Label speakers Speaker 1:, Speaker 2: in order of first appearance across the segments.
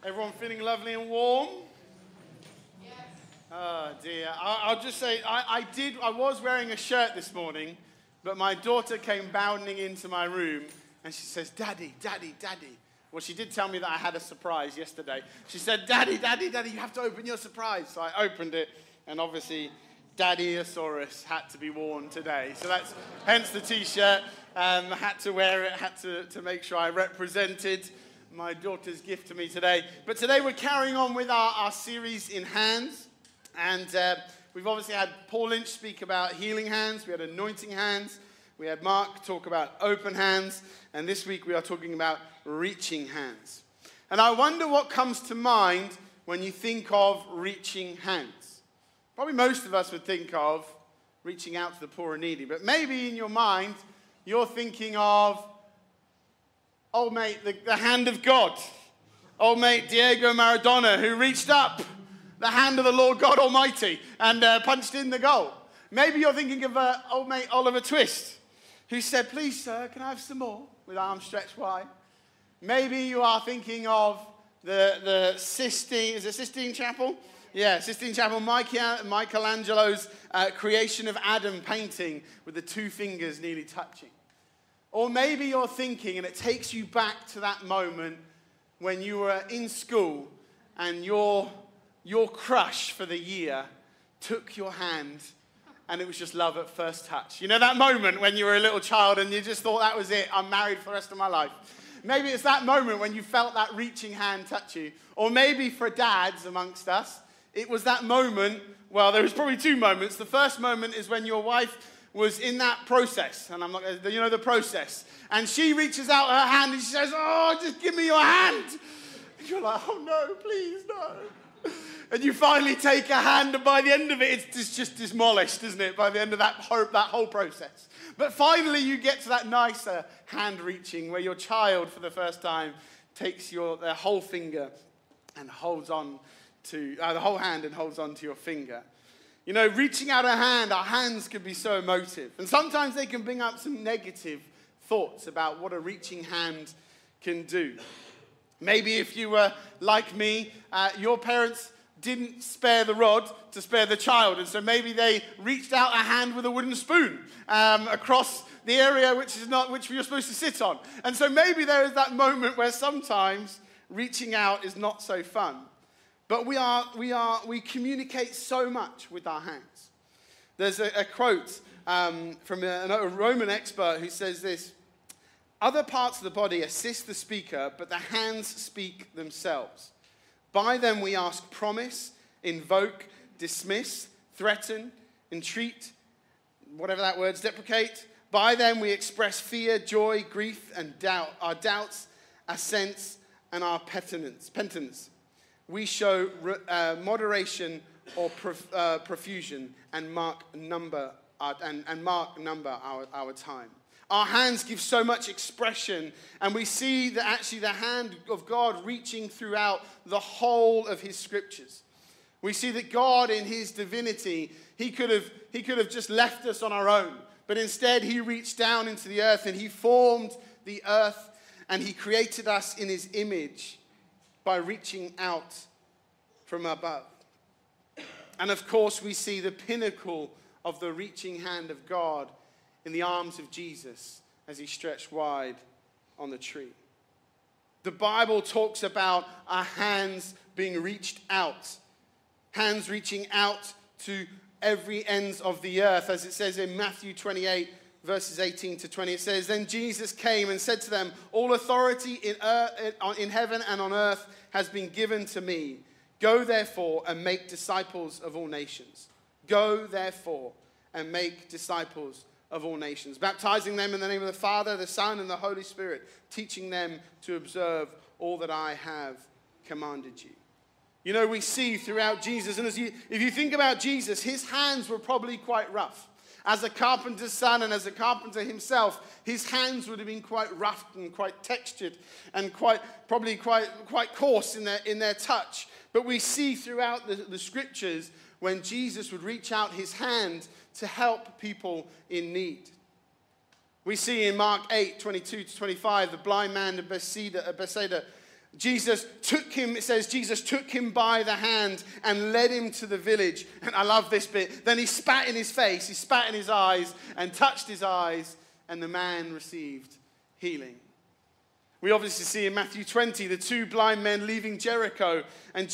Speaker 1: Everyone feeling lovely and warm? Yes. Oh dear. I'll just say, I was wearing a shirt this morning, but my daughter came bounding into my room and she says, Daddy, Daddy, Daddy. Well, she did tell me that I had a surprise yesterday. She said, Daddy, Daddy, Daddy, you have to open your surprise. So I opened it, and obviously Daddy-osaurus had to be worn today. So that's hence the T-shirt. I had to wear it, had to make sure I represented my daughter's gift to me today. But today we're carrying on with our series in hands. And we've obviously had Paul Lynch speak about healing hands. We had anointing hands. We had Mark talk about open hands. And this week we are talking about reaching hands. And I wonder what comes to mind when you think of reaching hands. Probably most of us would think of reaching out to the poor and needy. But maybe in your mind, you're thinking of, old mate, the hand of God. Old mate Diego Maradona, who reached up the hand of the Lord God Almighty and punched in the goal. Maybe you're thinking of old mate Oliver Twist, who said, please, sir, can I have some more? With arms stretched wide. Maybe you are thinking of the Sistine, is it Sistine Chapel? Yeah, Sistine Chapel, Michelangelo's creation of Adam painting with the two fingers nearly touching. Or maybe you're thinking, and it takes you back to that moment when you were in school and your crush for the year took your hand and it was just love at first touch. You know that moment when you were a little child and you just thought that was it, I'm married for the rest of my life. Maybe it's that moment when you felt that reaching hand touch you. Or maybe for dads amongst us, it was that moment, well, there was probably two moments. The first moment is when your wife was in that process, and I'm not, you know the process, and she reaches out her hand and she says, oh, just give me your hand. And you're like, oh no, please, no. And you finally take a hand, and by the end of it, it's just demolished, isn't it? By the end of that whole process. But finally, you get to that nicer hand reaching where your child, for the first time, takes their whole finger and holds on to, the whole hand and holds on to your finger. You know, reaching out a hand, our hands can be so emotive. And sometimes they can bring up some negative thoughts about what a reaching hand can do. Maybe if you were like me, your parents didn't spare the rod to spare the child. And so maybe they reached out a hand with a wooden spoon across the area which you're supposed to sit on. And so maybe there is that moment where sometimes reaching out is not so fun. But we communicate so much with our hands. There's a quote from a Roman expert who says this: other parts of the body assist the speaker, but the hands speak themselves. By them we ask promise, invoke, dismiss, threaten, entreat, whatever that word's, deprecate. By them we express fear, joy, grief, and doubt, our doubts, assents, and our penitence. We show moderation or profusion and mark number our time. Our hands give so much expression, and we see that actually the hand of God reaching throughout the whole of his scriptures. We see that God in his divinity, he could have just left us on our own, but instead he reached down into the earth and he formed the earth and he created us in his image by reaching out from above. And of course, we see the pinnacle of the reaching hand of God in the arms of Jesus as he stretched wide on the tree. The Bible talks about our hands being reached out, hands reaching out to every ends of the earth, as it says in Matthew 28, verses 18 to 20, it says, then Jesus came and said to them, all authority in heaven and on earth has been given to me. Go therefore and make disciples of all nations. Go therefore and make disciples of all nations, baptizing them in the name of the Father, the Son, and the Holy Spirit, teaching them to observe all that I have commanded you. You know, we see throughout Jesus, and if you think about Jesus, his hands were probably quite rough. As a carpenter's son and as a carpenter himself, his hands would have been quite rough and quite textured and probably quite coarse in their touch. But we see throughout the scriptures when Jesus would reach out his hand to help people in need. We see in Mark 8, 22 to 25, the blind man of Bethsaida Jesus took him, it says, Jesus took him by the hand and led him to the village. And I love this bit. Then he spat in his face, he spat in his eyes and touched his eyes, and the man received healing. We obviously see in Matthew 20 the two blind men leaving Jericho. And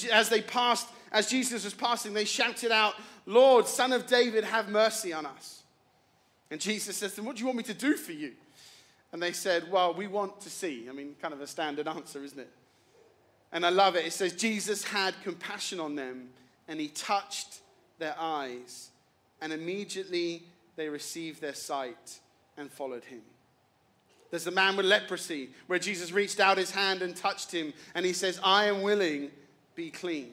Speaker 1: as Jesus was passing, they shouted out, "Lord, Son of David, have mercy on us." And Jesus says to them, "What do you want me to do for you?" And they said, "Well, we want to see." I mean, kind of a standard answer, isn't it? And I love it. It says, Jesus had compassion on them, and he touched their eyes, and immediately they received their sight and followed him. There's a man with leprosy, where Jesus reached out his hand and touched him, and he says, "I am willing, be clean."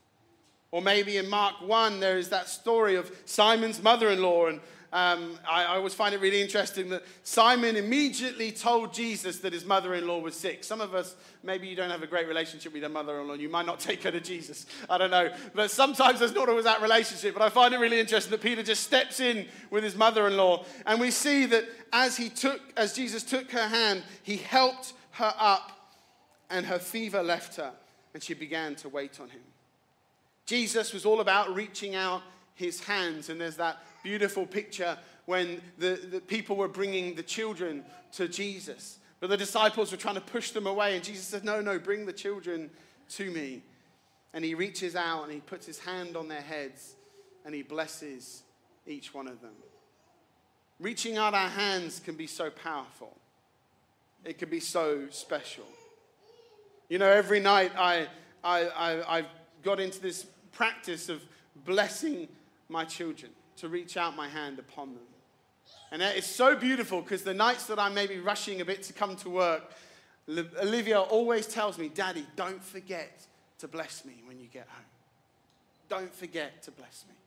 Speaker 1: Or maybe in Mark 1, there is that story of Simon's mother-in-law, and I always find it really interesting that Simon immediately told Jesus that his mother-in-law was sick. Some of us, maybe you don't have a great relationship with your mother-in-law, and you might not take her to Jesus. I don't know. But sometimes there's not always that relationship. But I find it really interesting that Peter just steps in with his mother-in-law. And we see that as Jesus took her hand, he helped her up, and her fever left her, and she began to wait on him. Jesus was all about reaching out his hands, and there's that beautiful picture when the people were bringing the children to Jesus. But the disciples were trying to push them away. And Jesus said, no, bring the children to me. And he reaches out and he puts his hand on their heads and he blesses each one of them. Reaching out our hands can be so powerful. It can be so special. You know, every night I've got into this practice of blessing my children, to reach out my hand upon them. And it's so beautiful because the nights that I may be rushing a bit to come to work, Olivia always tells me, "Daddy, don't forget to bless me when you get home. Don't forget to bless me."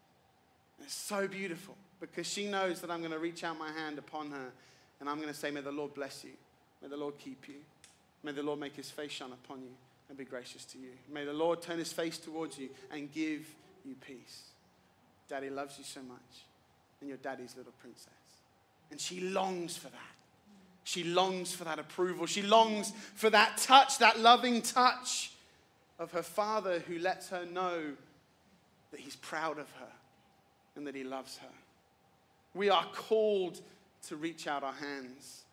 Speaker 1: And it's so beautiful because she knows that I'm going to reach out my hand upon her and I'm going to say, "May the Lord bless you. May the Lord keep you. May the Lord make his face shine upon you and be gracious to you. May the Lord turn his face towards you and give you peace. Daddy loves you so much, and you're Daddy's little princess." And she longs for that. She longs for that approval. She longs for that touch, that loving touch of her father who lets her know that he's proud of her and that he loves her. We are called to reach out our hands,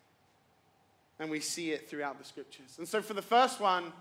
Speaker 1: and we see it throughout the scriptures. And so for the first one,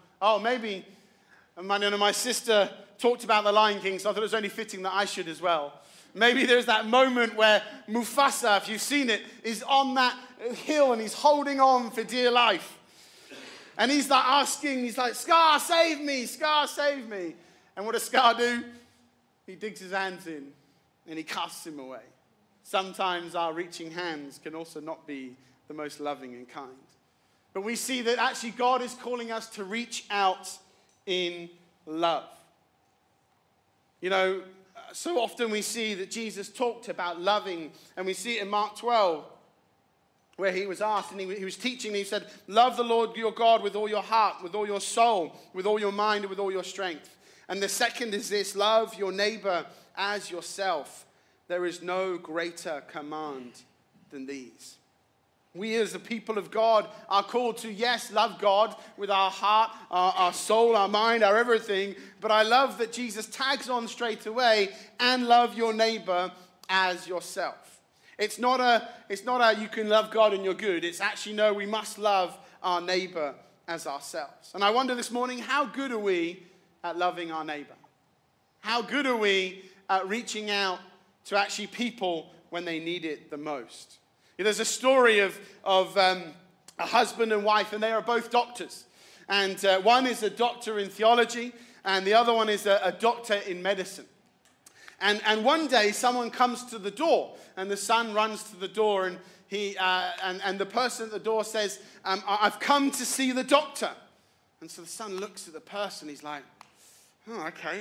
Speaker 1: my sister talked about the Lion King, so I thought it was only fitting that I should as well. Maybe there's that moment where Mufasa, if you've seen it, is on that hill and he's holding on for dear life. And he's like "Scar, save me, Scar, save me." And what does Scar do? He digs his hands in and he casts him away. Sometimes our reaching hands can also not be the most loving and kind. But we see that actually God is calling us to reach out in love. You know, so often we see that Jesus talked about loving, and we see it in Mark 12, where he was asked, and he was teaching, and he said, "Love the Lord your God with all your heart, with all your soul, with all your mind, and with all your strength." And the second is this: love your neighbor as yourself. There is no greater command than these. We as the people of God are called to, yes, love God with our heart, our soul, our mind, our everything. But I love that Jesus tags on straight away, and love your neighbor as yourself. It's not a you can love God and you're good. It's actually, no, we must love our neighbor as ourselves. And I wonder this morning, how good are we at loving our neighbor? How good are we at reaching out to actually people when they need it the most? There's a story of a husband and wife, and they are both doctors. And one is a doctor in theology, and the other one is a doctor in medicine. And one day, someone comes to the door, and the son runs to the door, and the person at the door says, "I've come to see the doctor." And so the son looks at the person. He's like, "Oh, okay.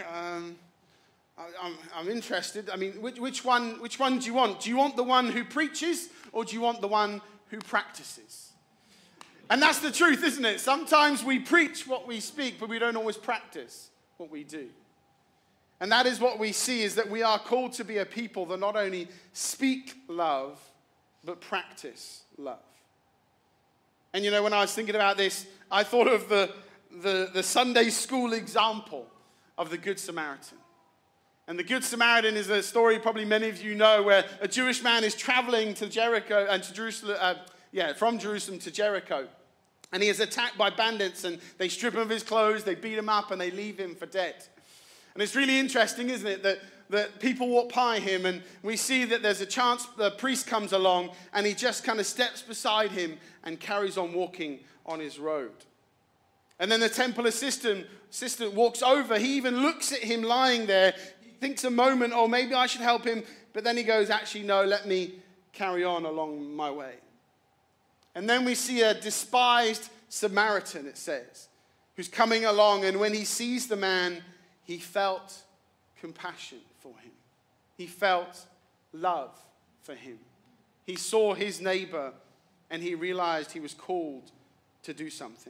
Speaker 1: I'm interested. I mean, which one do you want? Do you want the one who preaches, or do you want the one who practices?" And that's the truth, isn't it? Sometimes we preach what we speak, but we don't always practice what we do. And that is what we see, is that we are called to be a people that not only speak love, but practice love. And you know, when I was thinking about this, I thought of the Sunday school example of the Good Samaritan. And the Good Samaritan is a story probably many of you know, where a Jewish man is traveling to Jericho and to Jerusalem, from Jerusalem to Jericho. And he is attacked by bandits, and they strip him of his clothes, they beat him up, and they leave him for dead. And it's really interesting, isn't it, that people walk by him, and we see that there's a chance the priest comes along, and he just kind of steps beside him and carries on walking on his road. And then the temple assistant walks over. He even looks at him lying there. He thinks a moment, oh, maybe I should help him. But then he goes, actually, no, let me carry on along my way. And then we see a despised Samaritan, it says, who's coming along. And when he sees the man, he felt compassion for him. He felt love for him. He saw his neighbor, and he realized he was called to do something.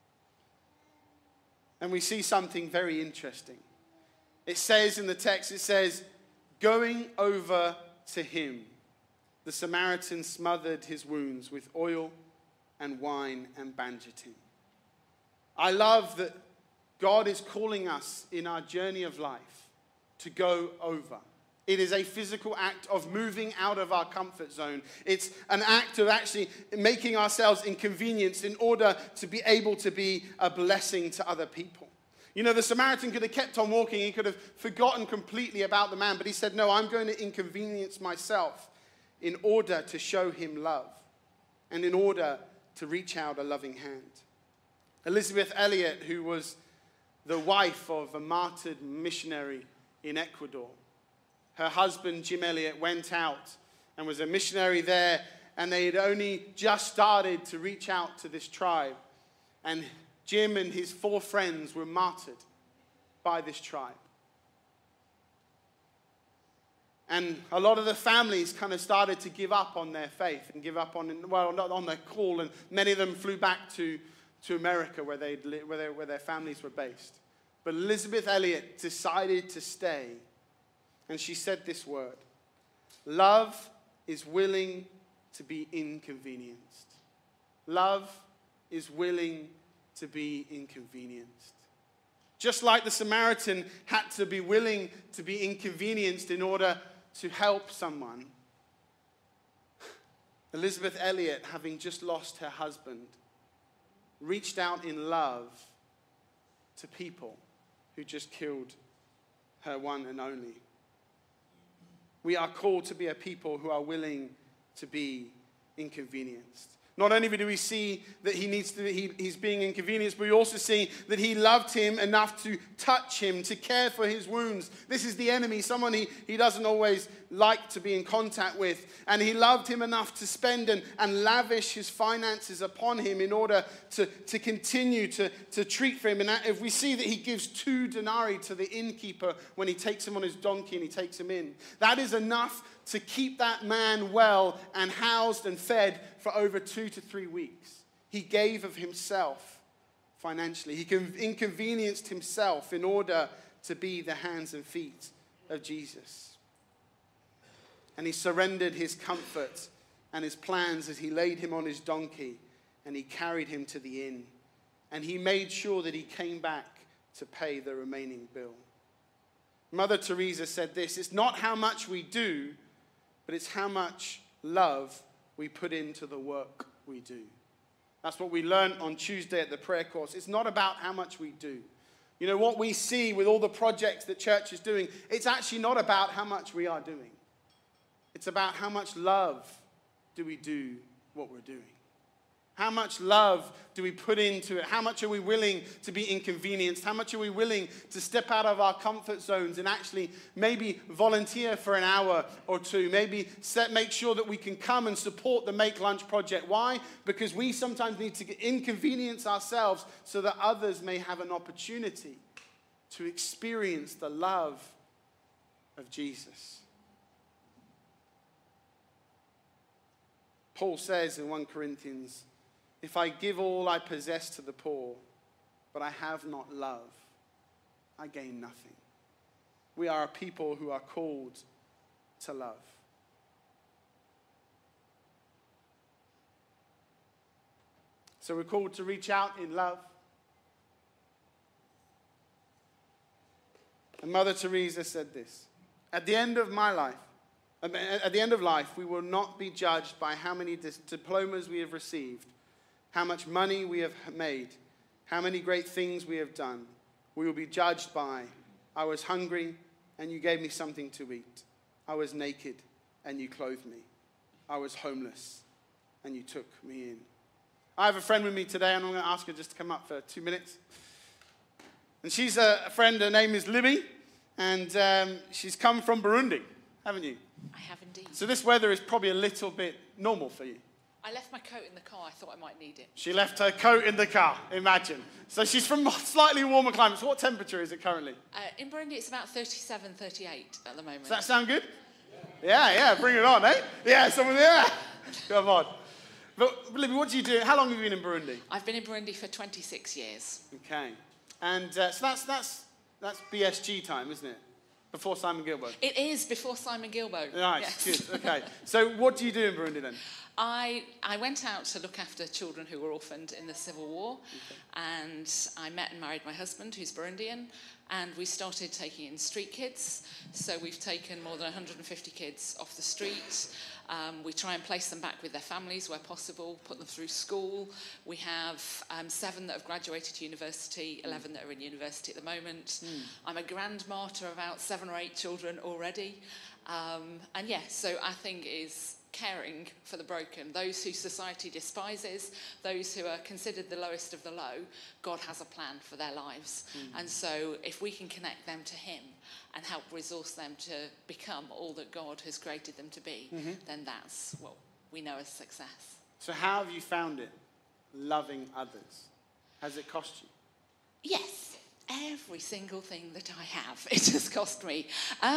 Speaker 1: And we see something very interesting. It says in the text, it says, going over to him, the Samaritan smothered his wounds with oil and wine and bandaged him. I love that God is calling us in our journey of life to go over. It is a physical act of moving out of our comfort zone. It's an act of actually making ourselves inconvenienced in order to be able to be a blessing to other people. You know, the Samaritan could have kept on walking. He could have forgotten completely about the man. But he said, no, I'm going to inconvenience myself in order to show him love and in order to reach out a loving hand. Elisabeth Elliot, who was the wife of a martyred missionary in Ecuador, her husband, Jim Elliot, went out and was a missionary there, and they had only just started to reach out to this tribe. And Jim and his 4 friends were martyred by this tribe. And a lot of the families kind of started to give up on their faith and give up on, well, not on their call, and many of them flew back to America where their families were based. But Elisabeth Elliot decided to stay. And she said this word: love is willing to be inconvenienced. Love is willing to be inconvenienced. Just like the Samaritan had to be willing to be inconvenienced in order to help someone, Elisabeth Elliot, having just lost her husband, reached out in love to people who just killed her one and only. We are called to be a people who are willing to be inconvenienced. Not only do we see that he's being inconvenienced, but we also see that he loved him enough to touch him, to care for his wounds. This is the enemy, someone he doesn't always like to be in contact with. And he loved him enough to spend and lavish his finances upon him in order to continue to treat for him. And if we see that he gives 2 denarii to the innkeeper when he takes him on his donkey and he takes him in, that is enough to keep that man well and housed and fed for over 2 to 3 weeks. He gave of himself financially. He inconvenienced himself in order to be the hands and feet of Jesus. And he surrendered his comfort and his plans as he laid him on his donkey and he carried him to the inn. And he made sure that he came back to pay the remaining bill. Mother Teresa said this: it's not how much we do, but it's how much love we put into the work we do. That's what we learned on Tuesday at the prayer course. It's not about how much we do. You know, what we see with all the projects that church is doing, it's actually not about how much we are doing. It's about how much love do we do what we're doing. How much love do we put into it? How much are we willing to be inconvenienced? How much are we willing to step out of our comfort zones and actually maybe volunteer for an hour or 2? Maybe make sure that we can come and support the Make Lunch project. Why? Because we sometimes need to inconvenience ourselves so that others may have an opportunity to experience the love of Jesus. Paul says in 1 Corinthians, if I give all I possess to the poor, but I have not love, I gain nothing. We are a people who are called to love. So we're called to reach out in love. And Mother Teresa said this: at the end of life, we will not be judged by how many diplomas we have received, how much money we have made, how many great things we have done. We will be judged by, I was hungry and you gave me something to eat. I was naked and you clothed me. I was homeless and you took me in. I have a friend with me today, and I'm going to ask her just to come up for 2 minutes. And she's a friend, her name is Libby, and she's come from Burundi, haven't you?
Speaker 2: I have indeed.
Speaker 1: So this weather is probably a little bit normal for you.
Speaker 2: I left my coat in the car. I thought I might need it.
Speaker 1: She left her coat in the car, imagine. So she's from slightly warmer climates. What temperature is it currently?
Speaker 2: In Burundi, it's about 37, 38 at the moment.
Speaker 1: Does that sound good? Yeah, bring it on, eh? Yeah, come on. But Libby, what do you do? How long have you been in Burundi?
Speaker 2: I've been in Burundi for 26 years.
Speaker 1: Okay. And so that's BSG time, isn't it? Before Simon Guilbeault.
Speaker 2: It is before Simon Guilbeault.
Speaker 1: Nice,
Speaker 2: yes.
Speaker 1: Good. Okay. So what do you do in Burundi then?
Speaker 2: I went out to look after children who were orphaned in the Civil War, and I met and married my husband, who's Burundian, and we started taking in street kids. So we've taken more than 150 kids off the street. We try and place them back with their families where possible, put them through school. We have 7 that have graduated university, 11 that are in university at the moment. I'm a grandmother of about 7 or 8 children already. And yes, so our thing is caring for the broken, those who society despises, those who are considered the lowest of the low. God has a plan for their lives. And so if we can connect them to him and help resource them to become all that God has created them to be, then that's what we know as success.
Speaker 1: So how have you found it, loving others? Has it cost you?
Speaker 2: Yes, every single thing that I have, it has cost me.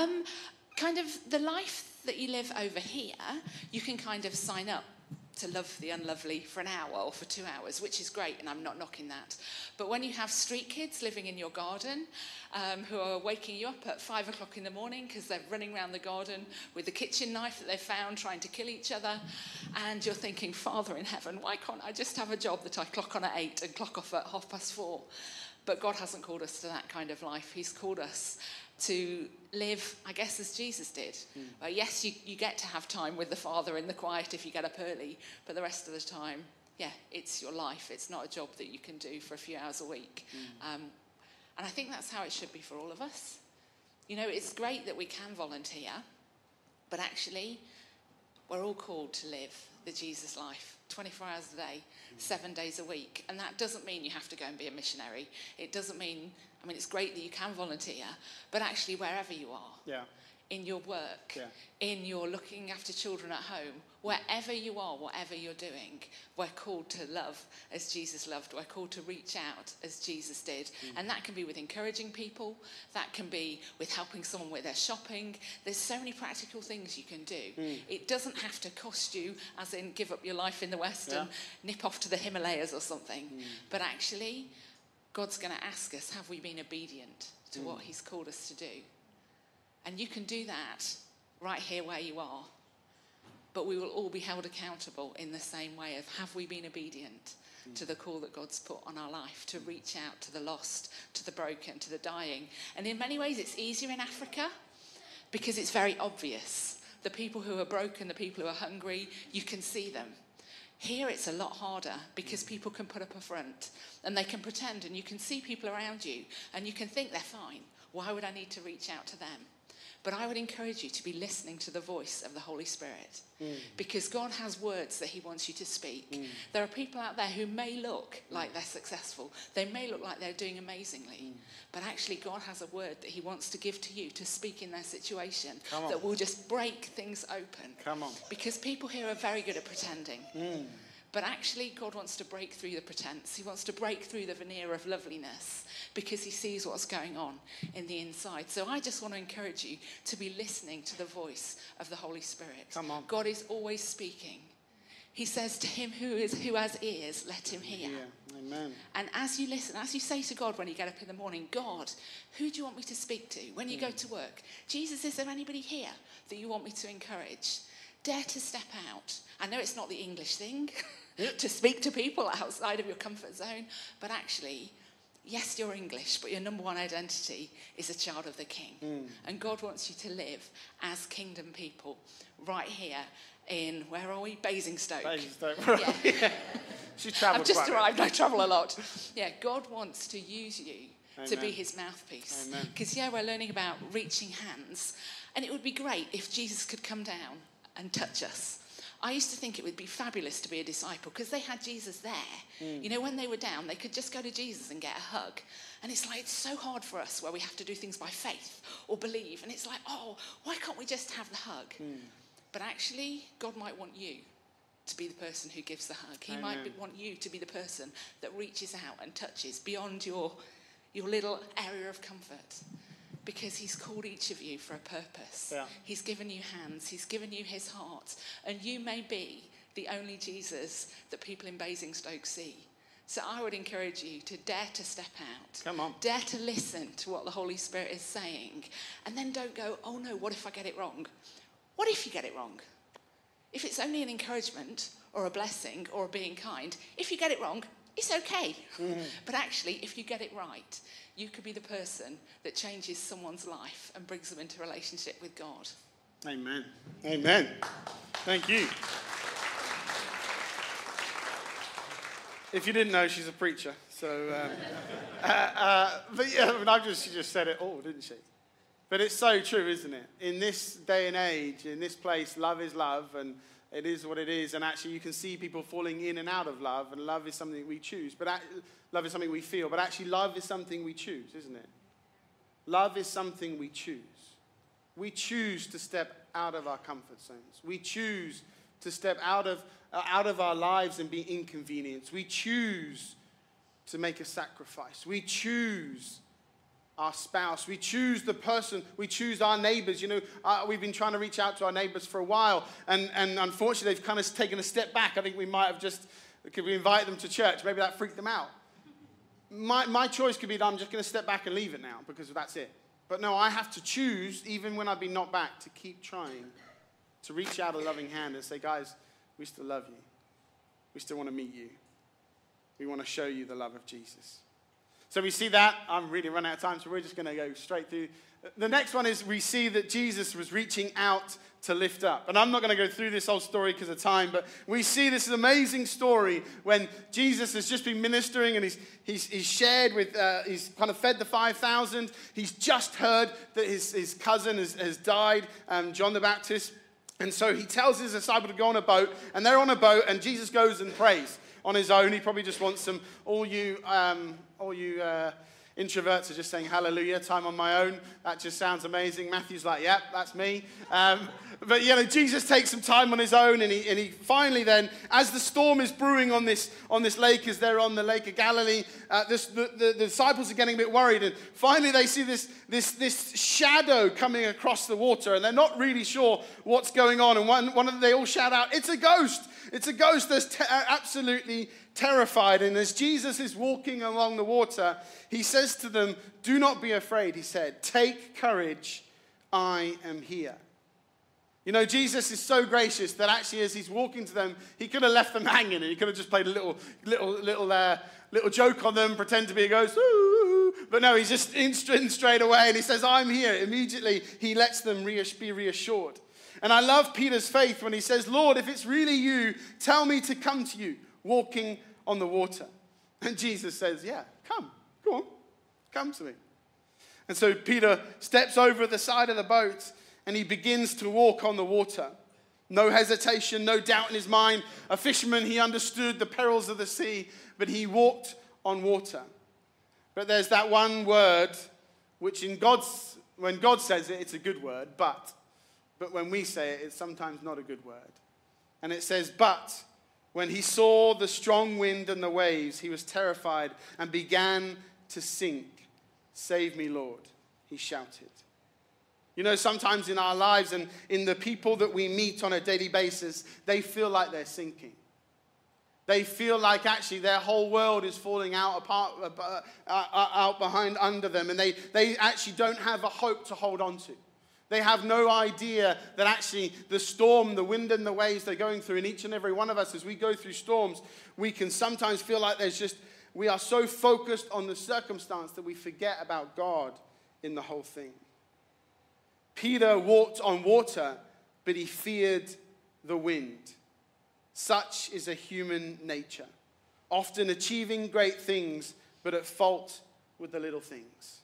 Speaker 2: Kind of the life that you live over here, you can kind of sign up to love the unlovely for an hour or for 2 hours, which is great, and I'm not knocking that. But when you have street kids living in your garden who are waking you up at 5 o'clock in the morning because they're running around the garden with the kitchen knife that they found trying to kill each other, and you're thinking, Father in heaven, why can't I just have a job that I clock on at 8 and clock off at 4:30? But God hasn't called us to that kind of life. He's called us to live, I guess, as Jesus did. Yes, you get to have time with the Father in the quiet if you get up early, but the rest of the time, it's your life. It's not a job that you can do for a few hours a week. And I think that's how it should be for all of us. You know, it's great that we can volunteer, but actually, we're all called to live the Jesus life, 24 hours a day, 7 days a week. And that doesn't mean you have to go and be a missionary. It doesn't mean, it's great that you can volunteer, but actually wherever you are, in your work, in your looking after children at home, wherever you are, whatever you're doing, we're called to love as Jesus loved. We're called to reach out as Jesus did. And that can be with encouraging people. That can be with helping someone with their shopping. There's so many practical things you can do. It doesn't have to cost you, as in give up your life in the West and nip off to the Himalayas or something. But actually, God's going to ask us, have we been obedient to what he's called us to do? And you can do that right here where you are. But we will all be held accountable in the same way of, have we been obedient to the call that God's put on our life to reach out to the lost, to the broken, to the dying? And in many ways it's easier in Africa because it's very obvious. The people who are broken, the people who are hungry, you can see them. Here it's a lot harder because people can put up a front and they can pretend, and you can see people around you and you can think they're fine. Why would I need to reach out to them? But I would encourage you to be listening to the voice of the Holy Spirit because God has words that he wants you to speak. There are people out there who may look like they're successful. They may look like they're doing amazingly. But actually God has a word that he wants to give to you to speak in their situation that will just break things open.
Speaker 1: Come on.
Speaker 2: Because people here are very good at pretending. But actually, God wants to break through the pretense. He wants to break through the veneer of loveliness because he sees what's going on in the inside. So I just want to encourage you to be listening to the voice of the Holy Spirit.
Speaker 1: Come on.
Speaker 2: God is always speaking. He says to him who has ears, let him hear.
Speaker 1: Amen.
Speaker 2: And as you listen, as you say to God when you get up in the morning, God, who do you want me to speak to? When you go to work, Jesus, is there anybody here that you want me to encourage? Dare to step out. I know it's not the English thing to speak to people outside of your comfort zone, but actually, yes, you're English, but your number one identity is a child of the King. And God wants you to live as kingdom people right here in, where are we? Basingstoke.
Speaker 1: Basingstoke.
Speaker 2: Yeah.
Speaker 1: She travelled.
Speaker 2: I've just arrived. I travel a lot. Yeah, God wants to use you to be his mouthpiece. Because, we're learning about reaching hands. And it would be great if Jesus could come down and touch us. I used to think it would be fabulous to be a disciple because they had Jesus there. You know, when they were down, they could just go to Jesus and get a hug. And it's like, it's so hard for us where we have to do things by faith or believe. And it's like, oh, why can't we just have the hug? But actually, God might want you to be the person who gives the hug. He might want you to be the person that reaches out and touches beyond your little area of comfort. Because he's called each of you for a purpose. Yeah. He's given you hands. He's given you his heart. And you may be the only Jesus that people in Basingstoke see. So I would encourage you to dare to step out.
Speaker 1: Come on.
Speaker 2: Dare to listen to what the Holy Spirit is saying. And then don't go, oh no, what if I get it wrong? What if you get it wrong? If it's only an encouragement or a blessing or being kind, if you get it wrong, it's okay. But actually, if you get it right, you could be the person that changes someone's life and brings them into a relationship with God.
Speaker 1: Amen. Amen. Thank you. If you didn't know, she's a preacher. So, but yeah, she just said it all, didn't she? But it's so true, isn't it? In this day and age, in this place, love is love, and it is what it is. And actually, you can see people falling in and out of love, and love is something we choose. But love is something we feel. But actually, love is something we choose, isn't it? Love is something we choose. We choose to step out of our comfort zones. We choose to step out of our lives and be inconvenienced. We choose to make a sacrifice. We choose our spouse. We choose the person. We choose our neighbors. You know, we've been trying to reach out to our neighbors for a while, and unfortunately, they've kind of taken a step back. I think we might have could we invite them to church? Maybe that freaked them out. My choice could be that I'm just going to step back and leave it now because that's it. But no, I have to choose, even when I've been knocked back, to keep trying to reach out a loving hand and say, guys, we still love you. We still want to meet you. We want to show you the love of Jesus. So we see that. I'm really running out of time, so we're just going to go straight through. The next one is we see that Jesus was reaching out to lift up. And I'm not going to go through this whole story because of time, but we see this amazing story when Jesus has just been ministering and he's shared with, he's kind of fed the 5,000. He's just heard that his cousin has died, John the Baptist. And so he tells his disciple to go on a boat, and they're on a boat, and Jesus goes and prays on his own. He probably just wants some, all you introverts are just saying hallelujah, time on my own. That just sounds amazing. Matthew's like, yep, that's me. But, you know, Jesus takes some time on his own, and he finally then, as the storm is brewing on this lake, as they're on the Lake of Galilee, the disciples are getting a bit worried, and finally they see this shadow coming across the water, and they're not really sure what's going on, and one of them, they all shout out, it's a ghost! It's a ghost that's absolutely terrified. And as Jesus is walking along the water, he says to them, do not be afraid, he said. Take courage, I am here. You know, Jesus is so gracious that actually as he's walking to them, he could have left them hanging and he could have just played a little joke on them, pretend to be a ghost. Ooh. But no, he's just in straight away and he says, I'm here. Immediately, he lets them be reassured. And I love Peter's faith when he says, Lord, if it's really you, tell me to come to you, walking on the water. And Jesus says, yeah, come, go on, come to me. And so Peter steps over the side of the boat and he begins to walk on the water. No hesitation, no doubt in his mind. A fisherman, he understood the perils of the sea, but he walked on water. But there's that one word, which when God says it, it's a good word, but when we say it, it's sometimes not a good word. And it says, but when he saw the strong wind and the waves, he was terrified and began to sink. Save me, Lord, he shouted. You know, sometimes in our lives and in the people that we meet on a daily basis, they feel like they're sinking. They feel like actually their whole world is falling out behind under them, and they actually don't have a hope to hold on to. They have no idea that actually the storm, the wind and the waves they're going through, and each and every one of us, as we go through storms, we can sometimes feel like there's just we are so focused on the circumstance that we forget about God in the whole thing. Peter walked on water, but he feared the wind. Such is a human nature, often achieving great things, but at fault with the little things.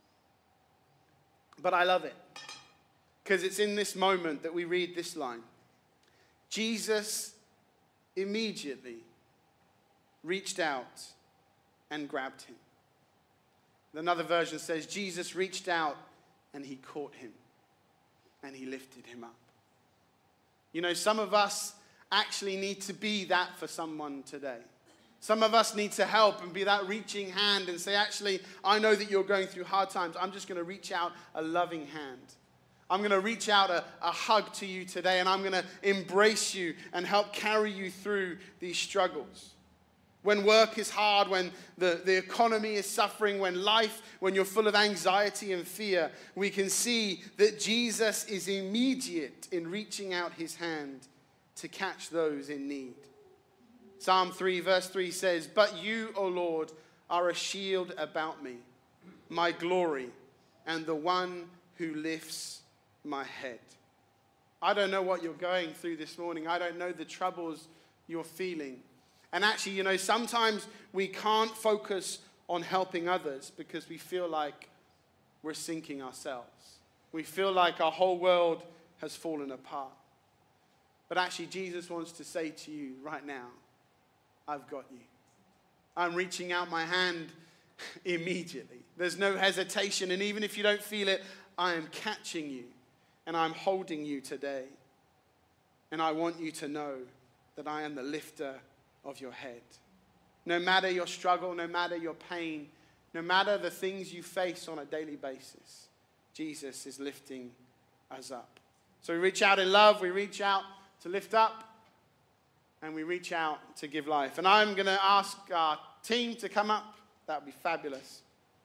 Speaker 1: But I love it, because it's in this moment that we read this line. Jesus immediately reached out and grabbed him. Another version says, Jesus reached out and he caught him and he lifted him up. You know, some of us actually need to be that for someone today. Some of us need to help and be that reaching hand and say, actually, I know that you're going through hard times. I'm just going to reach out a loving hand. I'm going to reach out a hug to you today, and I'm going to embrace you and help carry you through these struggles. When work is hard, when the economy is suffering, when you're full of anxiety and fear, we can see that Jesus is immediate in reaching out his hand to catch those in need. Psalm 3 verse 3 says, "But you, O Lord, are a shield about me, my glory, and the one who lifts my head." I don't know what you're going through this morning. I don't know the troubles you're feeling. And actually, you know, sometimes we can't focus on helping others because we feel like we're sinking ourselves. We feel like our whole world has fallen apart. But actually, Jesus wants to say to you right now, I've got you. I'm reaching out my hand immediately. There's no hesitation. And even if you don't feel it, I am catching you and I'm holding you today. And I want you to know that I am the lifter of your head. No matter your struggle, no matter your pain, no matter the things you face on a daily basis, Jesus is lifting us up. So we reach out in love, we reach out to lift up, and we reach out to give life. And I'm going to ask our team to come up. That would be fabulous.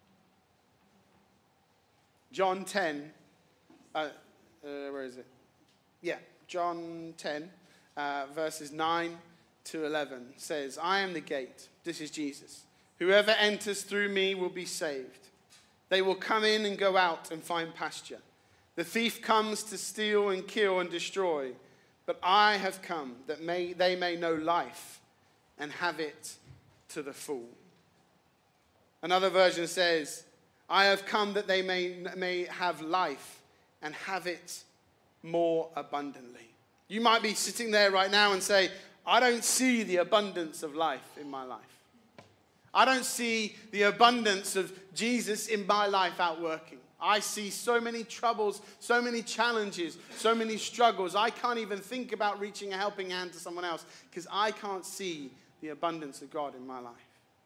Speaker 1: John 10, where is it? Yeah, John 10, verses 9 to 11 says, "I am the gate." This is Jesus. "Whoever enters through me will be saved. They will come in and go out and find pasture. The thief comes to steal and kill and destroy, but I have come that they may know life and have it to the full." Another version says, "I have come that they may have life and have it more abundantly." You might be sitting there right now and say, I don't see the abundance of life in my life. I don't see the abundance of Jesus in my life out working. I see so many troubles, so many challenges, so many struggles. I can't even think about reaching a helping hand to someone else because I can't see the abundance of God in my life.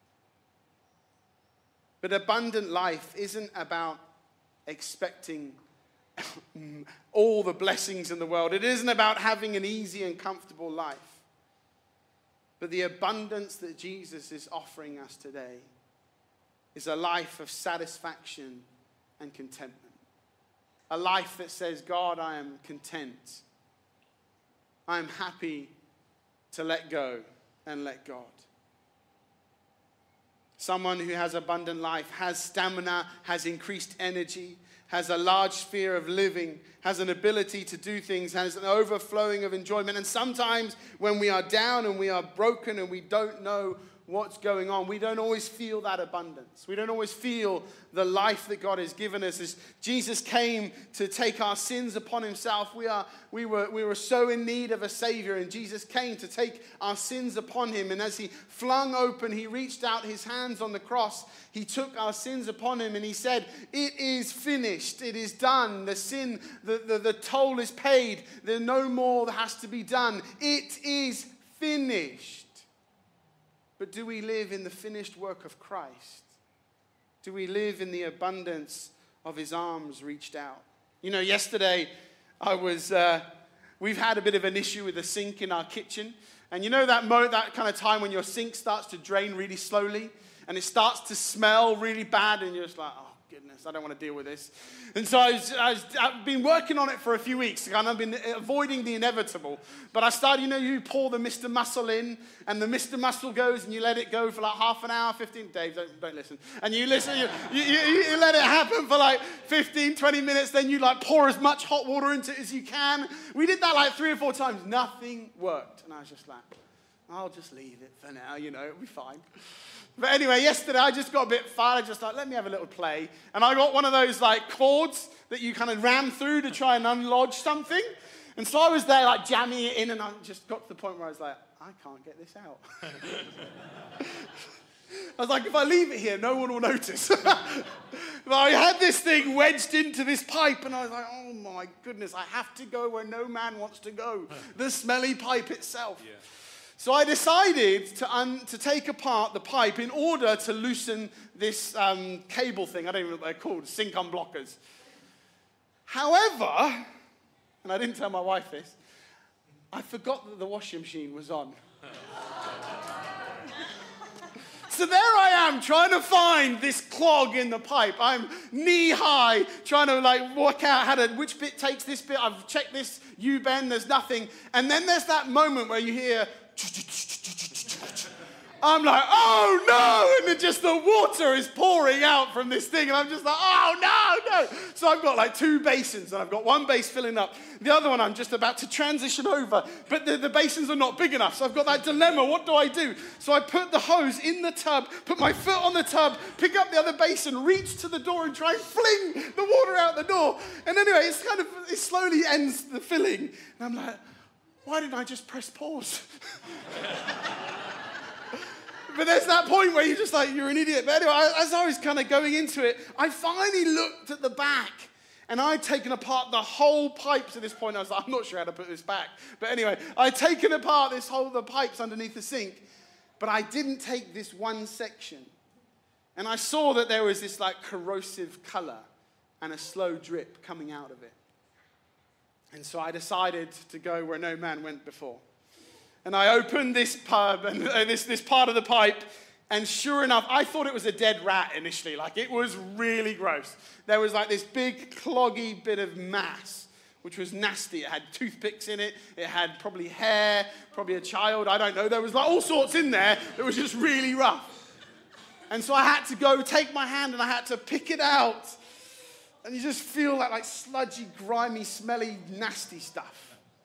Speaker 1: But abundant life isn't about expecting all the blessings in the world. It isn't about having an easy and comfortable life. But the abundance that Jesus is offering us today is a life of satisfaction and contentment. A life that says, God, I am content. I am happy to let go and let God. Someone who has abundant life has stamina, has increased energy, has a large sphere of living, has an ability to do things, has an overflowing of enjoyment. And sometimes when we are down and we are broken and we don't know what's going on, we don't always feel that abundance. We don't always feel the life that God has given us. As Jesus came to take our sins upon himself, we were so in need of a Savior, and Jesus came to take our sins upon him. And as he flung open, he reached out his hands on the cross. He took our sins upon him and he said, "It is finished. It is done. The sin, the toll is paid. There's no more that has to be done. It is finished." But do we live in the finished work of Christ? Do we live in the abundance of his arms reached out? You know, yesterday we've had a bit of an issue with the sink in our kitchen. And you know that kind of time when your sink starts to drain really slowly? and it starts to smell really bad, and you're just like, oh, goodness, I don't want to deal with this. And so I've been working on it for a few weeks, and I've been avoiding the inevitable. But I started, you pour the Mr. Muscle in, and the Mr. Muscle goes, and you let it go for like half an hour, 15, Dave, don't listen. And you listen, you let it happen for like 15, 20 minutes, then you like pour as much hot water into it as you can. We did that like 3 or 4 times. Nothing worked. And I was just like, I'll just leave it for now, it'll be fine. But anyway, yesterday I just got a bit far. I just thought, let me have a little play. And I got one of those like cords that you kind of ram through to try and unlodge something. And so I was there like jamming it in, and I just got to the point where I was like, I can't get this out. I was like, if I leave it here, no one will notice. But I had this thing wedged into this pipe, and I was like, oh my goodness, I have to go where no man wants to go. The smelly pipe itself. Yeah. So I decided to take apart the pipe in order to loosen this cable thing. I don't even know what they're called, sink unblockers. However, and I didn't tell my wife this, I forgot that the washing machine was on. So there I am trying to find this clog in the pipe. I'm knee high trying to like work out which bit takes this bit. I've checked this U-bend, there's nothing. And then there's that moment where you hear, I'm like, oh no, and then just the water is pouring out from this thing, and I'm just like, oh no. So I've got like 2 basins, and I've got one base filling up. The other one I'm just about to transition over, but the basins are not big enough, so I've got that dilemma. What do I do? So I put the hose in the tub, put my foot on the tub, pick up the other basin, reach to the door and try and fling the water out the door. And anyway, it slowly ends the filling. And I'm like, why didn't I just press pause? But there's that point where you're just like, you're an idiot. But anyway, as I was kind of going into it, I finally looked at the back, and I'd taken apart the whole pipe to this point. I was like, I'm not sure how to put this back. But anyway, I'd taken apart the pipes underneath the sink, but I didn't take this one section. And I saw that there was this like corrosive color and a slow drip coming out of it. And so I decided to go where no man went before. And I opened this pub and this part of the pipe, and sure enough, I thought it was a dead rat initially. Like, it was really gross. There was like this big cloggy bit of mass, which was nasty. It had toothpicks in it. It had probably hair, probably a child. I don't know. There was like all sorts in there that was just really rough. And so I had to go take my hand and I had to pick it out. And you just feel like sludgy, grimy, smelly, nasty stuff.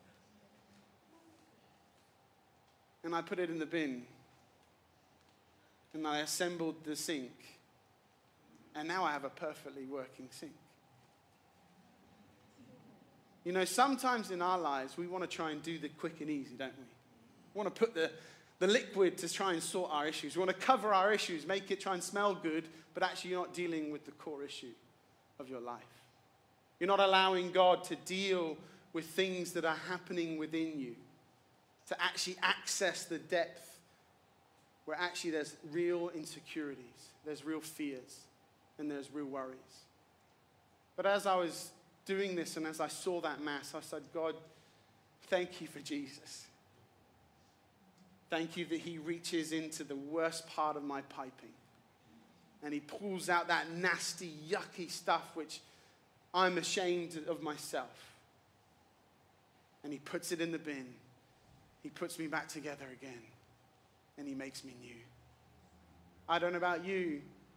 Speaker 1: And I put it in the bin. And I assembled the sink. And now I have a perfectly working sink. Sometimes in our lives, we want to try and do the quick and easy, don't we? We want to put the liquid to try and sort our issues. We want to cover our issues, make it try and smell good, but actually you're not dealing with the core issue of your life. You're not allowing God to deal with things that are happening within you, to actually access the depth where actually there's real insecurities, there's real fears, and there's real worries. But as I was doing this and as I saw that mass, I said, God, thank you for Jesus. Thank you that he reaches into the worst part of my piping and he pulls out that nasty, yucky stuff which I'm ashamed of myself. And he puts it in the bin. He puts me back together again. And he makes me new. I don't know about you.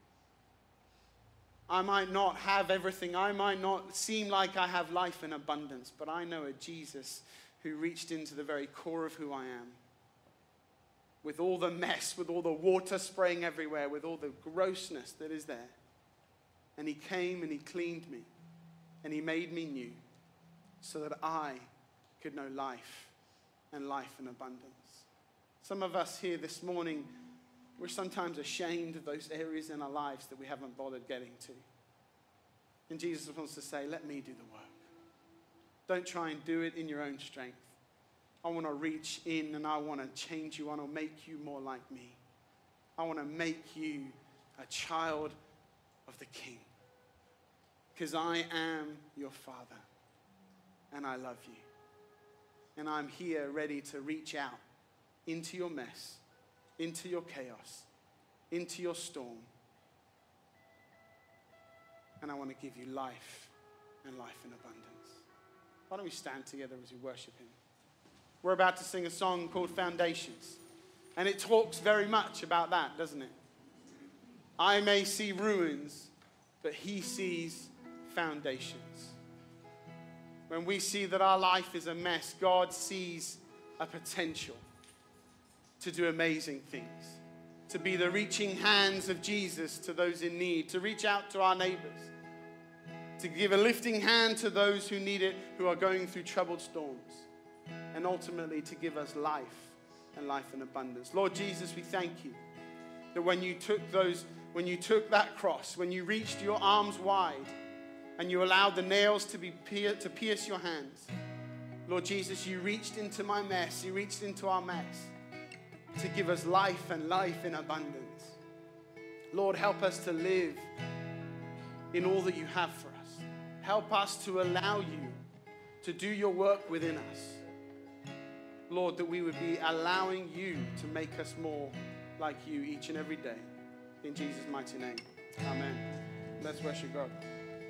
Speaker 1: I might not have everything. I might not seem like I have life in abundance. But I know a Jesus who reached into the very core of who I am. With all the mess, with all the water spraying everywhere, with all the grossness that is there. And he came and he cleaned me. And he made me new. So that I could know life and life in abundance. Some of us here this morning, we're sometimes ashamed of those areas in our lives that we haven't bothered getting to. And Jesus wants to say, let me do the work. Don't try and do it in your own strength. I want to reach in and I want to change you. I want to make you more like me. I want to make you a child of the King. Because I am your Father and I love you. And I'm here ready to reach out into your mess, into your chaos, into your storm. And I want to give you life and life in abundance. Why don't we stand together as we worship him? We're about to sing a song called Foundations. And it talks very much about that, doesn't it? I may see ruins, but he sees foundations. When we see that our life is a mess, God sees a potential to do amazing things, to be the reaching hands of Jesus to those in need, to reach out to our neighbors, to give a lifting hand to those who need it, who are going through troubled storms, and ultimately to give us life and life in abundance. Lord Jesus, we thank you that when you took that cross, when you reached your arms wide and you allowed the nails to pierce your hands, Lord Jesus, you reached into my mess, you reached into our mess to give us life and life in abundance. Lord, help us to live in all that you have for us. Help us to allow you to do your work within us. Lord, that we would be allowing you to make us more like you each and every day. In Jesus' mighty name, amen. Let's worship God.